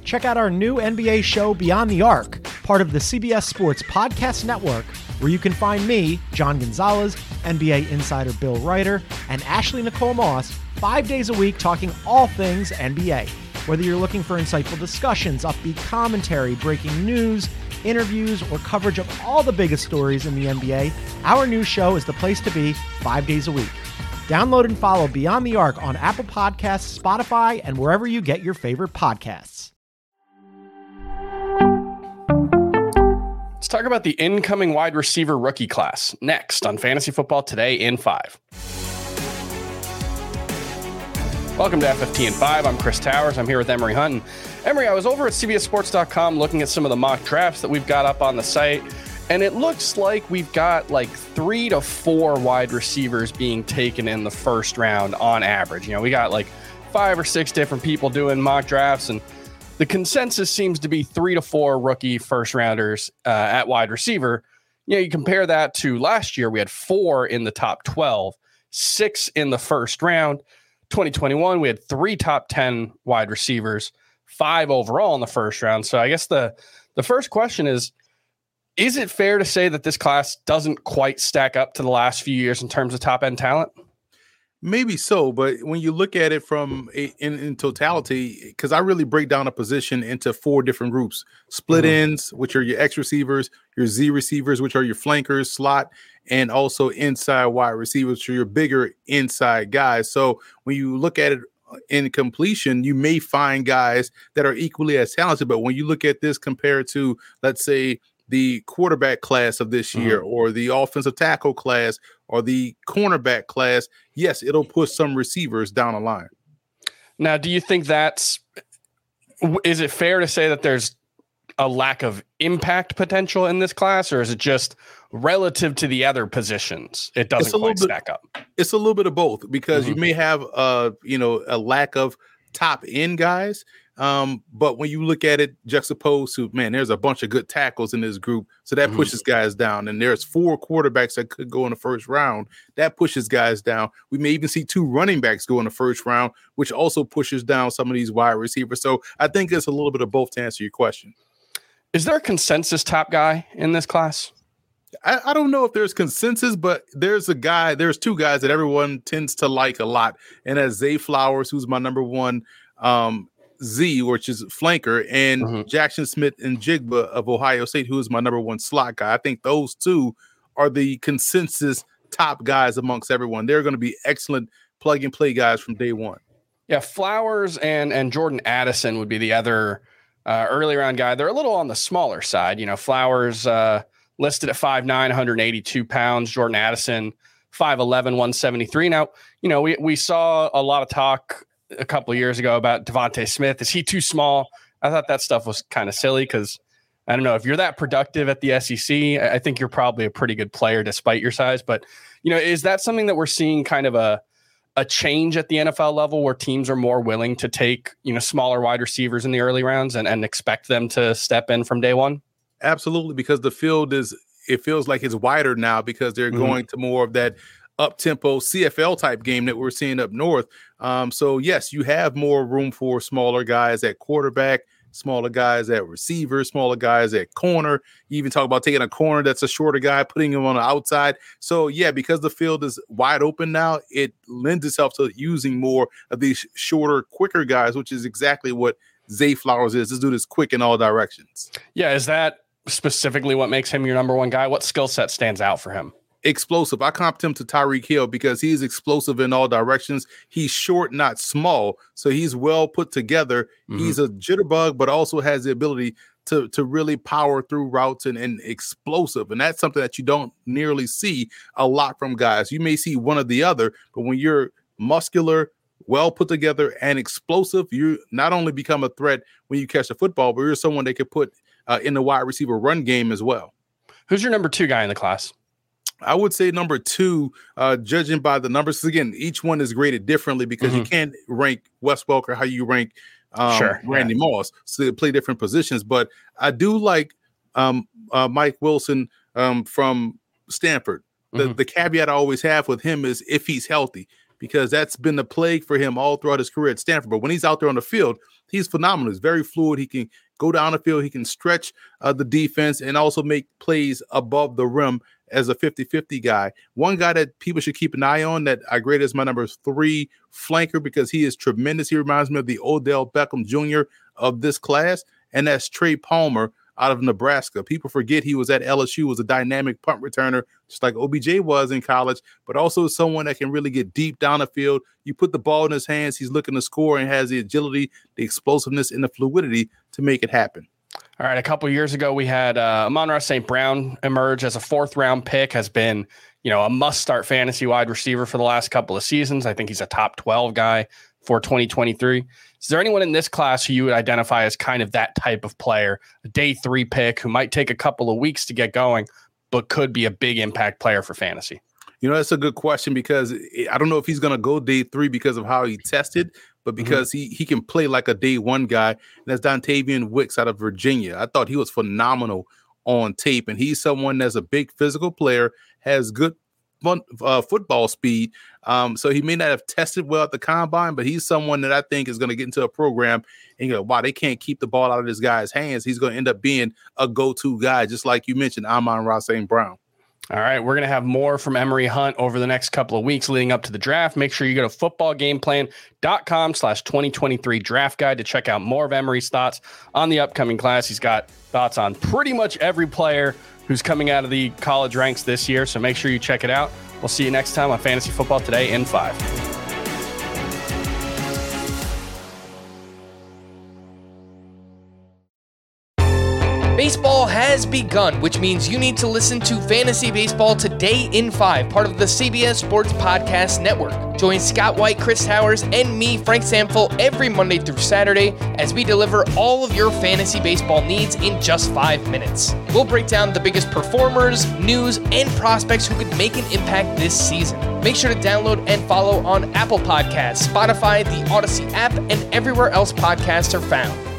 check out our new NBA show, Beyond the Arc, part of the CBS Sports Podcast Network, where you can find me, John Gonzalez, NBA insider Bill Ryder, and Ashley Nicole Moss 5 days a week talking all things NBA. Whether you're looking for insightful discussions, upbeat commentary, breaking news, interviews, or coverage of all the biggest stories in the NBA, our new show is the place to be 5 days a week. Download and follow Beyond the Arc on Apple Podcasts, Spotify, and wherever you get your favorite podcasts. Let's talk about the incoming wide receiver rookie class next on Fantasy Football Today in 5. Welcome to FFT in 5. I'm Chris Towers. I'm here with Emery Hunt. Emery, I was over at CBSSports.com looking at some of the mock drafts that we've got up on the site, and it looks like we've got like 3 to 4 wide receivers being taken in the first round on average. You know, we got like 5 or 6 different people doing mock drafts, and the consensus seems to be 3 to 4 rookie first rounders at wide receiver. You know, you compare that to last year, we had 4 in the top 12, 6 in the first round. 2021, we had 3 top 10 wide receivers, 5 overall in the first round. So I guess the first question is it fair to say that this class doesn't quite stack up to the last few years in terms of top end talent? Maybe so, but when you look at it from in totality, because I really break down a position into 4 different groups: split ends, which are your X receivers, your Z receivers, which are your flankers, slot, and also inside wide receivers, which are your bigger inside guys. So when you look at it in completion, you may find guys that are equally as talented, but when you look at this compared to, let's say, the quarterback class of this year or the offensive tackle class or the cornerback class, yes, it'll push some receivers down the line. Now, do you think is it fair to say that there's a lack of impact potential in this class, or is it just relative to the other positions it doesn't quite stack up? It's a little bit of both, because you may have a lack of top end guys. But when you look at it juxtaposed to, man, there's a bunch of good tackles in this group, so that pushes guys down. And there's 4 quarterbacks that could go in the first round, that pushes guys down. We may even see 2 running backs go in the first round, which also pushes down some of these wide receivers. So I think it's a little bit of both to answer your question. Is there a consensus top guy in this class? I don't know if there's consensus, but there's 2 guys that everyone tends to like a lot. And that's Zay Flowers, who's my number 1 Z, which is flanker, and Jackson Smith and Jigba of Ohio State, who is my number 1 slot guy. I think those 2 are the consensus top guys amongst everyone. They're going to be excellent plug and play guys from day one. Yeah, Flowers and Jordan Addison would be the other early round guy. They're a little on the smaller side. You know, Flowers listed at 5'9", 182 pounds. Jordan Addison, 5'11", 173. Now, you know, we saw a lot of talk a couple of years ago about Devontae Smith. Is he too small? I thought that stuff was kind of silly, because I don't know, if you're that productive at the SEC, I think you're probably a pretty good player despite your size. But, you know, is that something that we're seeing kind of a change at the NFL level, where teams are more willing to take, you know, smaller wide receivers in the early rounds and expect them to step in from day one? Absolutely, because the field it feels like it's wider now, because they're going to more of that up-tempo CFL type game that we're seeing up north. So yes, you have more room for smaller guys at quarterback, smaller guys at receiver, smaller guys at corner. You even talk about taking a corner that's a shorter guy, putting him on the outside. So yeah, because the field is wide open now, it lends itself to using more of these shorter, quicker guys, which is exactly what Zay Flowers is. This dude is quick in all directions. Yeah, is that specifically what makes him your number 1 guy? What skill set stands out for him? Explosive. I comped him to Tyreek Hill because he's explosive in all directions. He's short, not small, so he's well put together. He's a jitterbug, but also has the ability to really power through routes and explosive. And that's something that you don't nearly see a lot from guys. You may see one or the other, but when you're muscular, well put together, and explosive, you not only become a threat when you catch the football, but you're someone they could put in the wide receiver run game as well. Who's your number 2 guy in the class? I would say number 2, judging by the numbers. Again, each one is graded differently, because you can't rank Wes Welker how you rank Randy Moss. So they play different positions. But I do like Mike Wilson from Stanford. The caveat I always have with him is if he's healthy, because that's been the plague for him all throughout his career at Stanford. But when he's out there on the field, he's phenomenal. He's very fluid. He can go down the field. He can stretch the defense and also make plays above the rim as a 50-50 guy. One guy that people should keep an eye on that I grade as my number 3 flanker because he is tremendous. He reminds me of the Odell Beckham Jr. of this class, and that's Trey Palmer out of Nebraska. People forget he was at LSU, was a dynamic punt returner, just like OBJ was in college, but also someone that can really get deep down the field. You put the ball in his hands, he's looking to score and has the agility, the explosiveness, and the fluidity to make it happen. All right, a couple of years ago, we had Amon-Ra St. Brown emerge as a 4th-round pick, has been, a must-start fantasy wide receiver for the last couple of seasons. I think he's a top 12 guy for 2023. Is there anyone in this class who you would identify as kind of that type of player, a day 3 pick who might take a couple of weeks to get going, but could be a big impact player for fantasy? That's a good question because I don't know if he's going to go day 3 because of how he tested, but because he can play like a day 1 guy. And that's Dontavian Wicks out of Virginia. I thought he was phenomenal on tape, and he's someone that's a big physical player, has good football speed. So he may not have tested well at the combine, but he's someone that I think is going to get into a program and wow, they can't keep the ball out of this guy's hands. He's going to end up being a go-to guy, just like you mentioned, Amon-Ra St. Brown. All right, we're going to have more from Emory Hunt over the next couple of weeks leading up to the draft. Make sure you go to footballgameplan.com/2023 draft guide to check out more of Emory's thoughts on the upcoming class. He's got thoughts on pretty much every player who's coming out of the college ranks this year, so make sure you check it out. We'll see you next time on Fantasy Football Today in 5. Baseball has begun, which means you need to listen to Fantasy Baseball Today in 5, part of the CBS Sports Podcast Network. Join Scott White, Chris Towers, and me, Frank Samfel, every Monday through Saturday as we deliver all of your fantasy baseball needs in just 5 minutes. We'll break down the biggest performers, news, and prospects who could make an impact this season. Make sure to download and follow on Apple Podcasts, Spotify, the Odyssey app, and everywhere else podcasts are found.